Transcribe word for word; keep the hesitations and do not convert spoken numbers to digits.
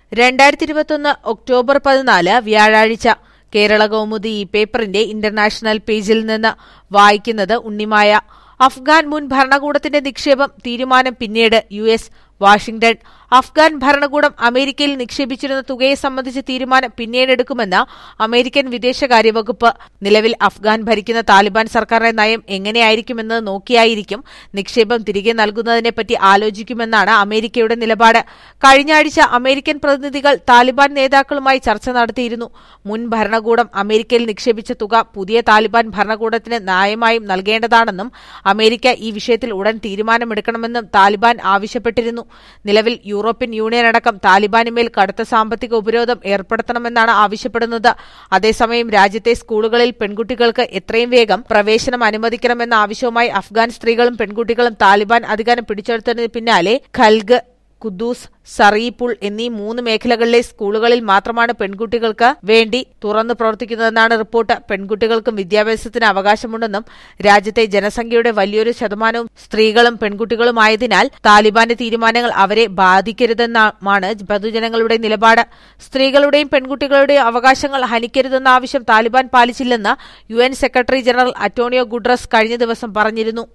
രണ്ടായിരത്തി ഇരുപത്തൊന്ന് ഒക്ടോബർ പതിനാല് വ്യാഴാഴ്ച കേരള കൗമുദി ഈ പേപ്പറിന്റെ ഇന്റർനാഷണൽ പേജിൽ നിന്ന് വായിക്കുന്നത് ഉണ്ണിമായ. അഫ്ഗാൻ മുൻ ഭരണകൂടത്തിന്റെ നിക്ഷേപം തീരുമാനം പിന്നീട്. U S Washington. അഫ്ഗാൻ ഭരണകൂടം അമേരിക്കയിൽ നിക്ഷേപിച്ചിരുന്ന തുകയെ സംബന്ധിച്ച തീരുമാനം പിന്നീടെടുക്കുമെന്ന് അമേരിക്കൻ വിദേശകാര്യ വകുപ്പ്. നിലവിൽ അഫ്ഗാൻ ഭരിക്കുന്ന താലിബാൻ സർക്കാരിന്റെ നയം എങ്ങനെയായിരിക്കുമെന്നത് നോക്കിയായിരിക്കും നിക്ഷേപം തിരികെ നൽകുന്നതിനെപ്പറ്റി ആലോചിക്കുമെന്നാണ് അമേരിക്കയുടെ നിലപാട്. കഴിഞ്ഞ ആഴ്ച അമേരിക്കൻ പ്രതിനിധികൾ താലിബാൻ നേതാക്കളുമായി ചർച്ച നടത്തിയിരുന്നു. മുൻ ഭരണകൂടം അമേരിക്കയിൽ നിക്ഷേപിച്ച തുക പുതിയ താലിബാൻ ഭരണകൂടത്തിന് ന്യായമായും നൽകേണ്ടതാണെന്നും അമേരിക്ക ഈ വിഷയത്തിൽ ഉടൻ തീരുമാനമെടുക്കണമെന്നും താലിബാൻ ആവശ്യപ്പെട്ടിരുന്നു. നിലവിൽ യൂറോപ്യൻ യൂണിയൻ അടക്കം താലിബാനുമേൽ കടുത്ത സാമ്പത്തിക ഉപരോധം ഏർപ്പെടുത്തണമെന്നാണ് ആവശ്യപ്പെടുന്നത്. അതേസമയം രാജ്യത്തെ സ്കൂളുകളിൽ പെൺകുട്ടികൾക്ക് എത്രയും വേഗം പ്രവേശനം അനുവദിക്കണമെന്ന ആവശ്യവുമായി അഫ്ഗാൻ സ്ത്രീകളും പെൺകുട്ടികളും താലിബാൻ അധികാരം പിടിച്ചെടുത്തതിന് പിന്നാലെ ഖൽഗ്, ഖുദ്ദൂസ്, സറീപുൾ എന്നീ മൂന്ന് മേഖലകളിലെ സ്കൂളുകളിൽ മാത്രമാണ് പെൺകുട്ടികൾക്ക് വേണ്ടി തുറന്നു പ്രവർത്തിക്കുന്നതെന്നാണ് റിപ്പോർട്ട്. പെൺകുട്ടികൾക്കും വിദ്യാഭ്യാസത്തിന് അവകാശമുണ്ടെന്നും രാജ്യത്തെ ജനസംഖ്യയുടെ വലിയൊരു ശതമാനവും സ്ത്രീകളും പെൺകുട്ടികളുമായതിനാൽ താലിബാന്റെ തീരുമാനങ്ങൾ അവരെ ബാധിക്കരുതെന്നാണ് പൊതുജനങ്ങളുടെ നിലപാട്. സ്ത്രീകളുടെയും പെൺകുട്ടികളുടെയും അവകാശങ്ങൾ ഹനിക്കരുതെന്ന ആവശ്യം താലിബാൻ പാലിച്ചില്ലെന്ന് U N secretary general Antonio Guterres കഴിഞ്ഞ ദിവസം പറഞ്ഞിരുന്നു.